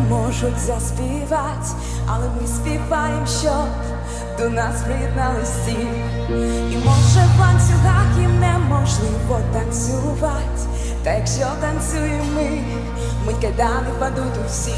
можуть заспівати, але ми співаємо, щоб до нас приєднались всі. І може в ланцюгах їм неможливо танцювати, та якщо танцюємо ми кайдани падуть у всі.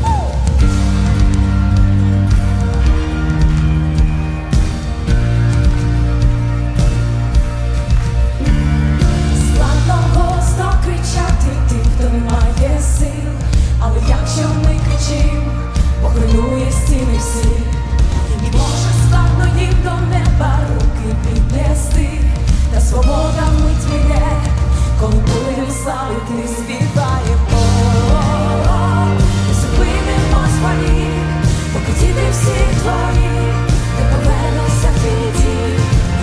Складно голосно кричати тим, хто не має сил, але якщо ми кричим, похруює стіни всі. І може складно їм до неба руки піднести, та свобода мить мене, коли будем славити, співаємо. Не зупинимось валі, поки діти всі твої не повернуться твій дім.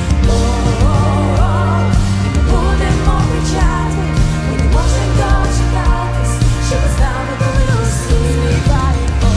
І ми будемо кричати, ми не можемо дочекатись, щоб з нами були усі. Співаємо.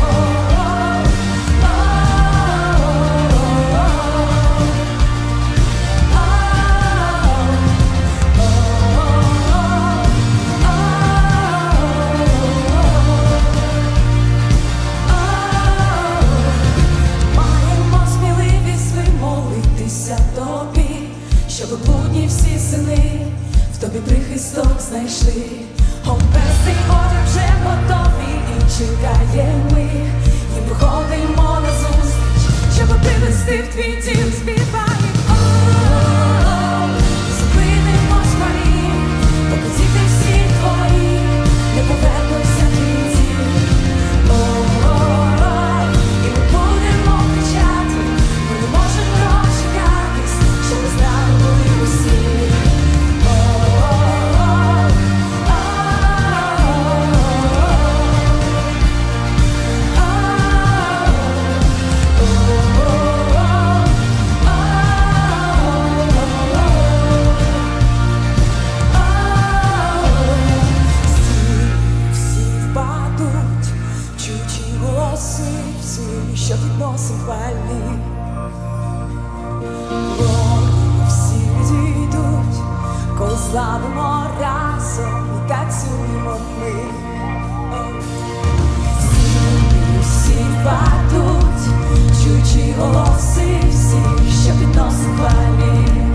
Маємо сміливість вимолитися тобі, щоб блудні всі сини в тобі прихисток знайшли. Обвести одяг вже готові і чекаємо ми, і виходимо на зустріч, щоб привести в твій дім. Співаємо. Зупинимось малі, поки діти всі твої не повернуться в твій дім. І ми будемо кричати, ми не можемо дочекатись, щоб з нами були усі. Всі впадуть, чуючи голоси всі, що підносим хвалі. Боги всі відійдуть, коли славимо разом і танцюємо ми. Всі впадуть, чуючи голоси всі, що підносим хвалі.